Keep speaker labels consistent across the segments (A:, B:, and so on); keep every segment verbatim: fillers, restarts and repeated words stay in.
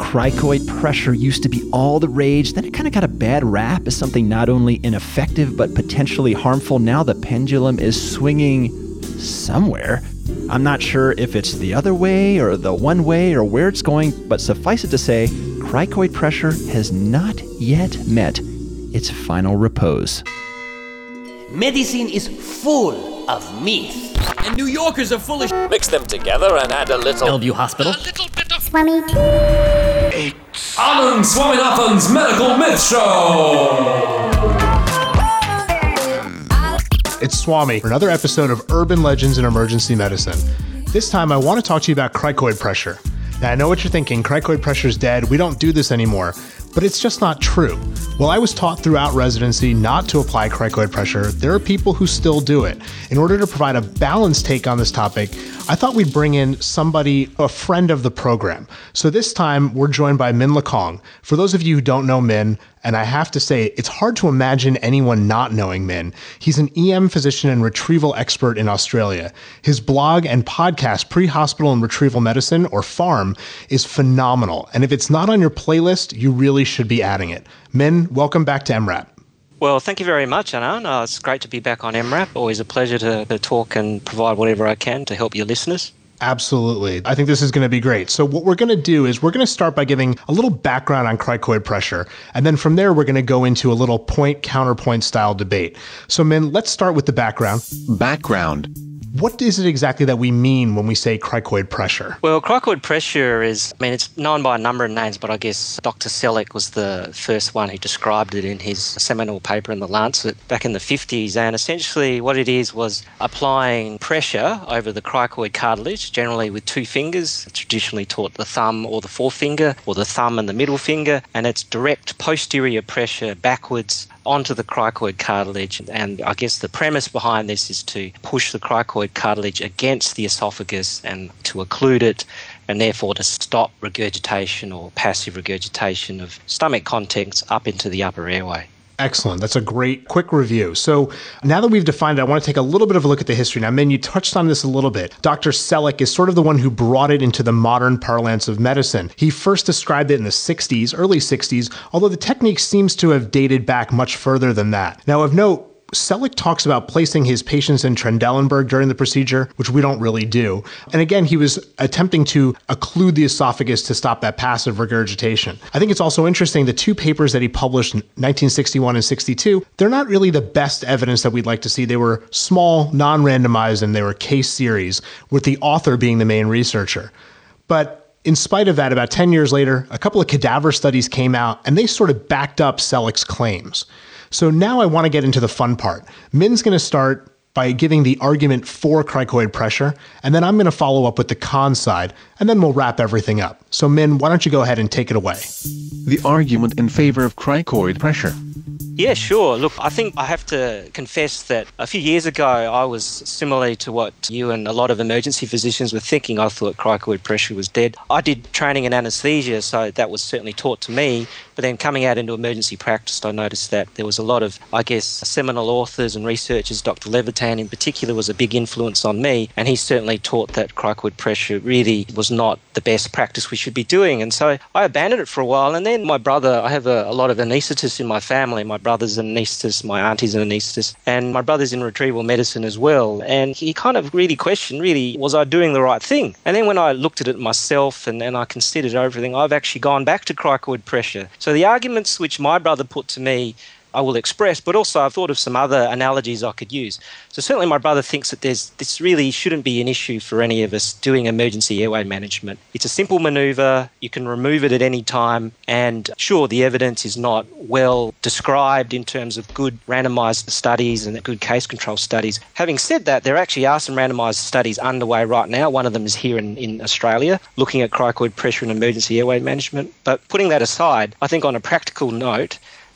A: cricoid pressure used to be all the rage. Then it kind of got a bad rap as something not only ineffective but potentially harmful. Now the pendulum is swinging somewhere. I'm not sure if it's the other way or the one way or where it's going, but suffice it to say, cricoid pressure has not yet met its final repose.
B: Medicine is full of myths.
C: And New Yorkers are full of sh-
D: Mix them together and add a little...
C: Bellevue Hospital.
B: A little bit of
E: Swami.
F: It's Anand Swaminathan's Medical Myth Show!
G: It's Swami for another episode of Urban Legends in Emergency Medicine. This time I want to talk to you about cricoid pressure. Now I know what you're thinking, cricoid pressure is dead, we don't do this anymore. But it's just not true. While I was taught throughout residency not to apply cricoid pressure, there are people who still do it. In order to provide a balanced take on this topic, I thought we'd bring in somebody, a friend of the program. So this time, we're joined by Min Lakong. For those of you who don't know Min, and I have to say, it's hard to imagine anyone not knowing Min. He's an E M physician and retrieval expert in Australia. His blog and podcast, Pre-Hospital and Retrieval Medicine, or FARM, is phenomenal. And if it's not on your playlist, you really should be adding it. Min, welcome back to M RAP.
H: Well, thank you very much, Anand. Uh, it's great to be back on M RAP. Always a pleasure to, to talk and provide whatever I can to help your listeners.
G: Absolutely. I think this is going to be great. So what we're going to do is we're going to start by giving a little background on cricoid pressure. And then from there, we're going to go into a little point-counterpoint style debate. So Min, let's start with the background.
I: Background.
G: What is it exactly that we mean when we say cricoid pressure?
H: Well, cricoid pressure is, I mean, it's known by a number of names, but I guess Doctor Selleck was the first one who described it in his seminal paper in The Lancet back in the fifties. And essentially what it is was applying pressure over the cricoid cartilage, generally with two fingers, traditionally taught the thumb or the forefinger, or the thumb and the middle finger, and it's direct posterior pressure backwards onto the cricoid cartilage. And I guess the premise behind this is to push the cricoid cartilage against the esophagus and to occlude it, and therefore to stop regurgitation or passive regurgitation of stomach contents up into the upper airway.
G: Excellent. That's a great quick review. So now that we've defined it, I want to take a little bit of a look at the history. Now, Min, you touched on this a little bit. Doctor Selleck is sort of the one who brought it into the modern parlance of medicine. He first described it in the sixties, early sixties, although the technique seems to have dated back much further than that. Now, of note, Selleck talks about placing his patients in Trendelenburg during the procedure, which we don't really do. And again, he was attempting to occlude the esophagus to stop that passive regurgitation. I think it's also interesting, the two papers that he published in nineteen sixty-one and sixty-two, they're not really the best evidence that we'd like to see. They were small, non-randomized, and they were case series, with the author being the main researcher. But in spite of that, about ten years later, a couple of cadaver studies came out, and they sort of backed up Selleck's claims. So now I want to get into the fun part. Min's going to start by giving the argument for cricoid pressure, and then I'm going to follow up with the con side, and then we'll wrap everything up. So Min, why don't you go ahead and take it away?
I: The argument in favor of cricoid pressure.
H: Yeah, sure. Look, I think I have to confess that a few years ago, I was similarly to what you and a lot of emergency physicians were thinking. I thought cricoid pressure was dead. I did training in anaesthesia, so that was certainly taught to me. But then coming out into emergency practice, I noticed that there was a lot of, I guess, seminal authors and researchers. Doctor Levitan in particular was a big influence on me, and he certainly taught that cricoid pressure really was not the best practice we should be doing. And so I abandoned it for a while. And then my brother, I have a, a lot of anaesthetists in my family. My brother's an anaesthetist, my auntie's an anaesthetist, and my brother's in retrieval medicine as well. And he kind of really questioned, really, was I doing the right thing? And then when I looked at it myself and, and I considered everything, I've actually gone back to cricoid pressure. So the arguments which my brother put to me, I will express, but also I've thought of some other analogies I could use. So certainly my brother thinks that there's this really shouldn't be an issue for any of us doing emergency airway management. It's a simple maneuver, you can remove it at any time, and sure, the evidence is not well described in terms of good randomized studies and good case control studies. Having said that, there actually are some randomized studies underway right now. One of them is here in, in Australia, looking at cricoid pressure in emergency airway management. But putting that aside, I think on a practical note,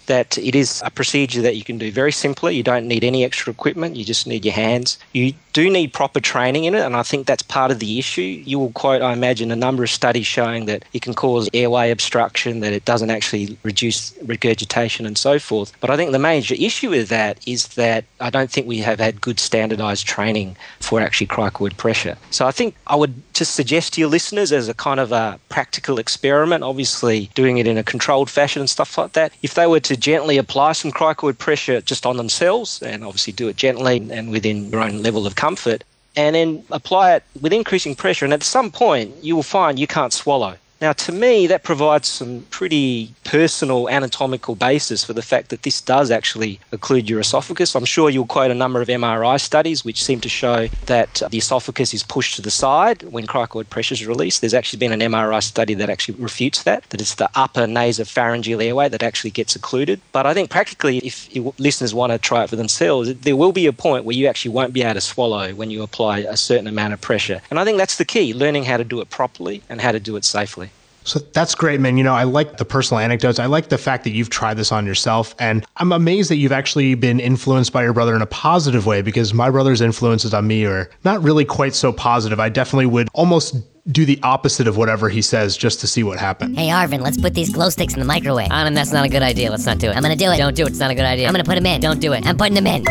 H: that it is a procedure that you can do very simply. You don't need any extra equipment. You just need your hands. You do need proper training in it, and I think that's part of the issue. You will quote, I imagine, a number of studies showing that it can cause airway obstruction, that it doesn't actually reduce regurgitation and so forth. But I think the major issue with that is that I don't think we have had good standardised training for actually cricoid pressure. So I think I would just suggest to your listeners, as a kind of a practical experiment, obviously doing it in a controlled fashion and stuff like that, if they were to gently apply some cricoid pressure just on themselves, and obviously do it gently and within your own level of comfort, and then apply it with increasing pressure, and at some point you will find you can't swallow. Now, to me, that provides some pretty personal anatomical basis for the fact that this does actually occlude your esophagus. I'm sure you'll quote a number of M R I studies which seem to show that the esophagus is pushed to the side when cricoid pressure is released. There's actually been an M R I study that actually refutes that, that it's the upper nasopharyngeal airway that actually gets occluded. But I think practically, if you listeners want to try it for themselves, there will be a point where you actually won't be able to swallow when you apply a certain amount of pressure. And I think that's the key, learning how to do it properly and how to do it safely.
G: So that's great, man. You know, I like the personal anecdotes. I like the fact that you've tried this on yourself. And I'm amazed that you've actually been influenced by your brother in a positive way, because my brother's influences on me are not really quite so positive. I definitely would almost do the opposite of whatever he says just to see what happens.
E: Hey, Arvin, let's put these glow sticks in the microwave. Arvin, that's not a good idea. Let's not do it. I'm gonna do it. Don't do it. It's not a good idea. I'm gonna put them in. Don't do it. I'm putting them in.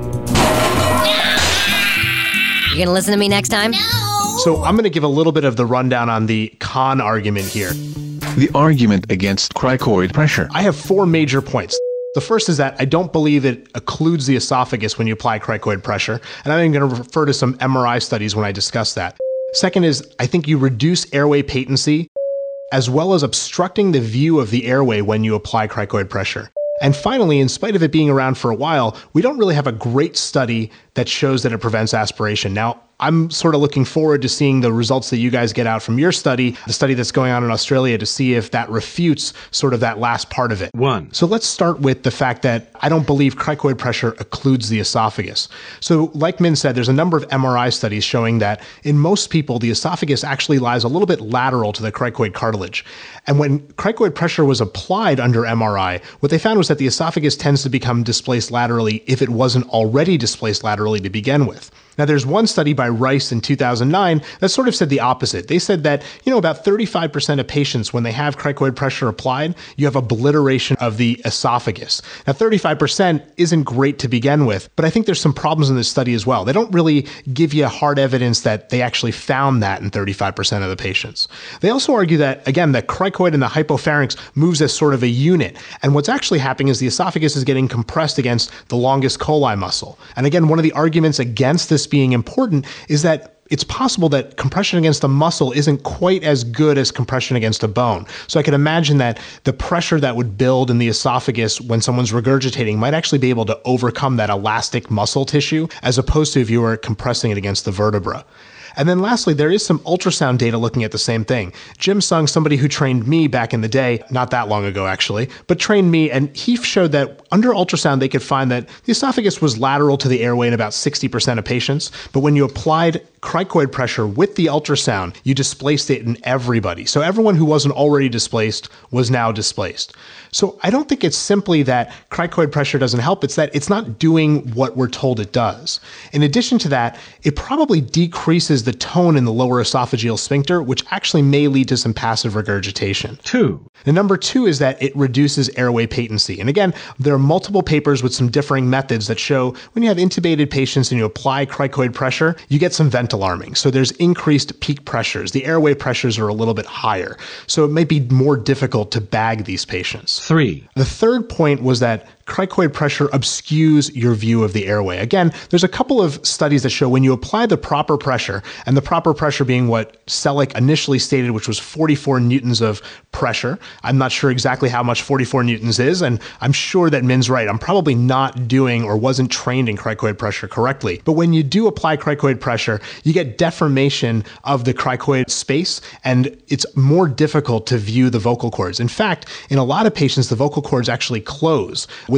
E: You gonna listen to me next time? No!
G: So I'm going to give a little bit of the rundown on the con argument here.
I: The argument against cricoid pressure.
G: I have four major points. The first is that I don't believe it occludes the esophagus when you apply cricoid pressure, and I'm going to refer to some M R I studies when I discuss that. Second is, I think you reduce airway patency, as well as obstructing the view of the airway when you apply cricoid pressure. And finally, in spite of it being around for a while, we don't really have a great study that shows that it prevents aspiration. Now, I'm sort of looking forward to seeing the results that you guys get out from your study, the study that's going on in Australia, to see if that refutes sort of that last part of it.
J: One.
G: So let's start with the fact that I don't believe cricoid pressure occludes the esophagus. So like Min said, there's a number of M R I studies showing that in most people, the esophagus actually lies a little bit lateral to the cricoid cartilage. And when cricoid pressure was applied under M R I, what they found was that the esophagus tends to become displaced laterally if it wasn't already displaced laterally to begin with. Now, there's one study by Rice in two thousand nine that sort of said the opposite. They said that, you know, about thirty-five percent of patients, when they have cricoid pressure applied, you have obliteration of the esophagus. Now, thirty-five percent isn't great to begin with, but I think there's some problems in this study as well. They don't really give you hard evidence that they actually found that in thirty-five percent of the patients. They also argue that, again, the cricoid and the hypopharynx moves as sort of a unit. And what's actually happening is the esophagus is getting compressed against the longus colli muscle. And again, one of the arguments against this being important is that it's possible that compression against a muscle isn't quite as good as compression against a bone. So I can imagine that the pressure that would build in the esophagus when someone's regurgitating might actually be able to overcome that elastic muscle tissue, as opposed to if you were compressing it against the vertebra. And then lastly, there is some ultrasound data looking at the same thing. Jim Sung, somebody who trained me back in the day, not that long ago actually, but trained me, and he showed that under ultrasound they could find that the esophagus was lateral to the airway in about sixty percent of patients, but when you applied cricoid pressure with the ultrasound, you displaced it in everybody. So everyone who wasn't already displaced was now displaced. So I don't think it's simply that cricoid pressure doesn't help, it's that it's not doing what we're told it does. In addition to that, it probably decreases the tone in the lower esophageal sphincter, which actually may lead to some passive regurgitation.
J: Two.
G: The number two is that it reduces airway patency. And again, there are multiple papers with some differing methods that show when you have intubated patients and you apply cricoid pressure, you get some vent alarming. So there's increased peak pressures. The airway pressures are a little bit higher. So it might be more difficult to bag these patients.
J: Three.
G: The third point was that cricoid pressure obscures your view of the airway. Again, there's a couple of studies that show when you apply the proper pressure, and the proper pressure being what Selleck initially stated, which was forty-four newtons of pressure. I'm not sure exactly how much forty-four newtons is, and I'm sure that Min's right. I'm probably not doing or wasn't trained in cricoid pressure correctly. But when you do apply cricoid pressure, you get deformation of the cricoid space, and it's more difficult to view the vocal cords. In fact, in a lot of patients, the vocal cords actually close with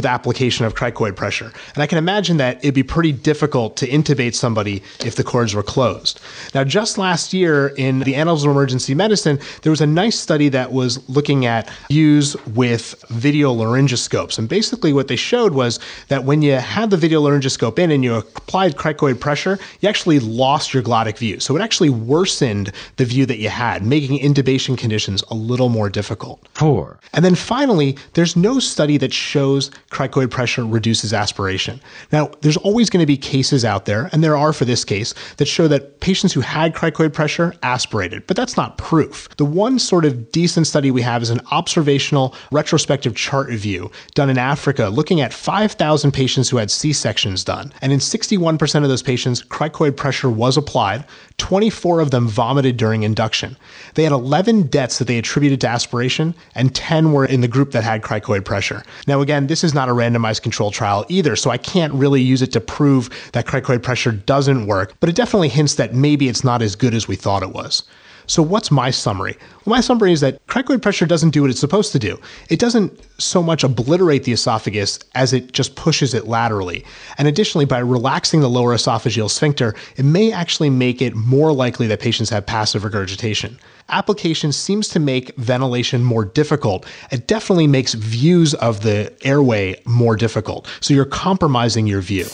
G: with application of cricoid pressure. And I can imagine that it'd be pretty difficult to intubate somebody if the cords were closed. Now, just last year in the Annals of Emergency Medicine, there was a nice study that was looking at views with video laryngoscopes. And basically what they showed was that when you had the video laryngoscope in and you applied cricoid pressure, you actually lost your glottic view. So it actually worsened the view that you had, making intubation conditions a little more difficult.
I: Four.
G: And then finally, there's no study that shows cricoid pressure reduces aspiration. Now, there's always going to be cases out there, and there are for this case, that show that patients who had cricoid pressure aspirated, but that's not proof. The one sort of decent study we have is an observational retrospective chart review done in Africa looking at five thousand patients who had C-sections done. And in sixty-one percent of those patients, cricoid pressure was applied. twenty-four of them vomited during induction. They had eleven deaths that they attributed to aspiration, and ten were in the group that had cricoid pressure. Now, again, this is not a randomized controlled trial either, so I can't really use it to prove that cricoid pressure doesn't work, but it definitely hints that maybe it's not as good as we thought it was. So what's my summary? Well, my summary is that cricoid pressure doesn't do what it's supposed to do. It doesn't so much obliterate the esophagus as it just pushes it laterally. And additionally, by relaxing the lower esophageal sphincter, it may actually make it more likely that patients have passive regurgitation. Application seems to make ventilation more difficult. It definitely makes views of the airway more difficult. So you're compromising your view.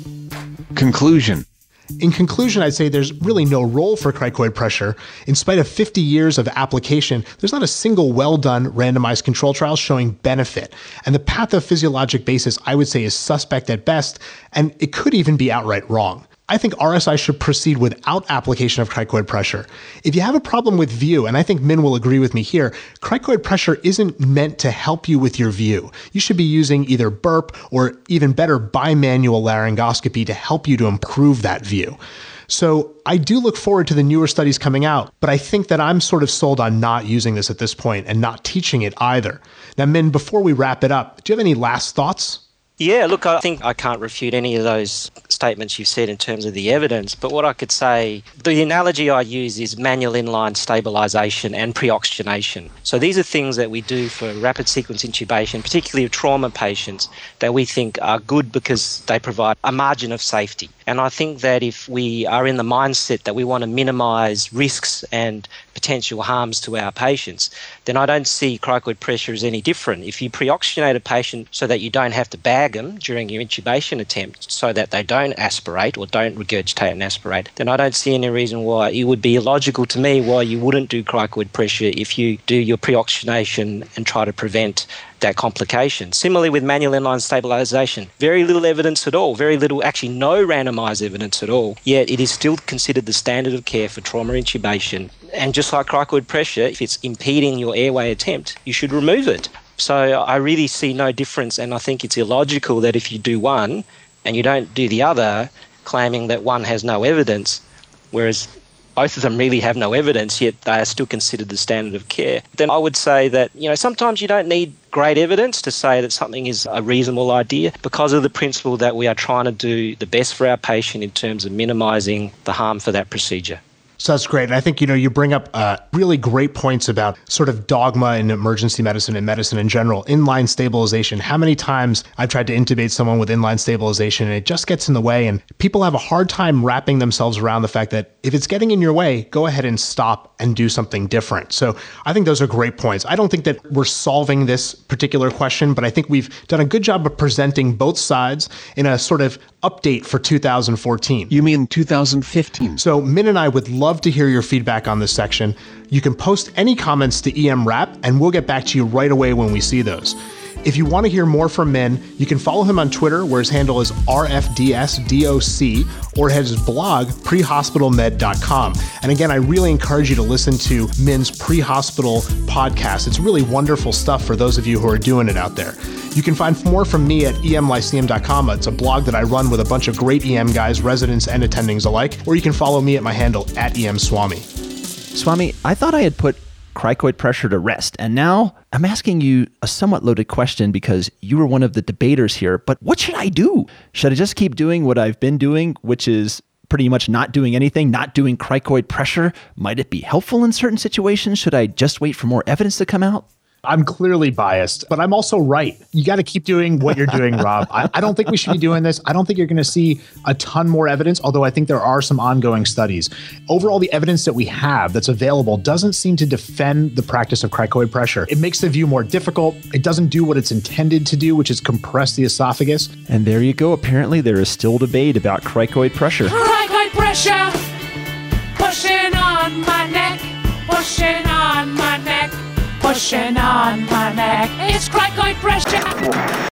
I: Conclusion.
G: In conclusion, I'd say there's really no role for cricoid pressure. In spite of fifty years of application, there's not a single well-done randomized control trial showing benefit. And the pathophysiologic basis, I would say, is suspect at best, and it could even be outright wrong. I think R S I should proceed without application of cricoid pressure. If you have a problem with view, and I think Min will agree with me here, cricoid pressure isn't meant to help you with your view. You should be using either burp or even better bimanual laryngoscopy to help you to improve that view. So I do look forward to the newer studies coming out, but I think that I'm sort of sold on not using this at this point and not teaching it either. Now, Min, before we wrap it up, do you have any last thoughts?
H: Yeah, look, I think I can't refute any of those statements you've said in terms of the evidence, but what I could say, the analogy I use is manual inline stabilisation and pre-oxygenation. So these are things that we do for rapid sequence intubation, particularly of trauma patients, that we think are good because they provide a margin of safety. And I think that if we are in the mindset that we want to minimise risks and potential harms to our patients, then I don't see cricoid pressure as any different. If you pre-oxygenate a patient so that you don't have to bag them during your intubation attempt so that they don't aspirate or don't regurgitate and aspirate, then I don't see any reason why it would be illogical to me why you wouldn't do cricoid pressure if you do your pre-oxygenation and try to prevent that complication. Similarly with manual inline stabilisation, very little evidence at all, very little, actually no randomised evidence at all, yet it is still considered the standard of care for trauma intubation. And just like cricoid pressure, if it's impeding your airway attempt, you should remove it. So I really see no difference, and I think it's illogical that if you do one and you don't do the other, claiming that one has no evidence, whereas both of them really have no evidence, yet they are still considered the standard of care, then I would say that, you know, sometimes you don't need great evidence to say that something is a reasonable idea because of the principle that we are trying to do the best for our patient in terms of minimising the harm for that procedure.
G: So that's great. And I think, you know, you bring up uh, really great points about sort of dogma in emergency medicine and medicine in general. Inline stabilization. How many times I've tried to intubate someone with inline stabilization and it just gets in the way, and people have a hard time wrapping themselves around the fact that if it's getting in your way, go ahead and stop and do something different. So I think those are great points. I don't think that we're solving this particular question, but I think we've done a good job of presenting both sides in a sort of update for two thousand fourteen.
I: You mean two thousand fifteen?
G: So Min and I would love to hear your feedback on this section. You can post any comments to E M Wrap, and we'll get back to you right away when we see those. If you want to hear more from Min, you can follow him on Twitter, where his handle is R F D S D O C, or at his blog, pre hospital med dot com. And again, I really encourage you to listen to Min's Pre-Hospital podcast. It's really wonderful stuff for those of you who are doing it out there. You can find more from me at E M Lyceum dot com. It's a blog that I run with a bunch of great E M guys, residents and attendings alike, or you can follow me at my handle at E M Swami.
A: Swami, I thought I had put cricoid pressure to rest, and now I'm asking you a somewhat loaded question because you were one of the debaters here, but what should I do? Should I just keep doing what I've been doing, which is pretty much not doing anything, not doing cricoid pressure? Might it be helpful in certain situations? Should I just wait for more evidence to come out?
G: I'm clearly biased, but I'm also right. You got to keep doing what you're doing, Rob. I, I don't think we should be doing this. I don't think you're going to see a ton more evidence, although I think there are some ongoing studies. Overall, the evidence that we have that's available doesn't seem to defend the practice of cricoid pressure. It makes the view more difficult. It doesn't do what it's intended to do, which is compress the esophagus.
A: And there you go. Apparently, there is still debate about cricoid pressure.
J: Cricoid pressure, pushing on my neck, pushing on my neck, pushing on my neck. It's cricoid pressure.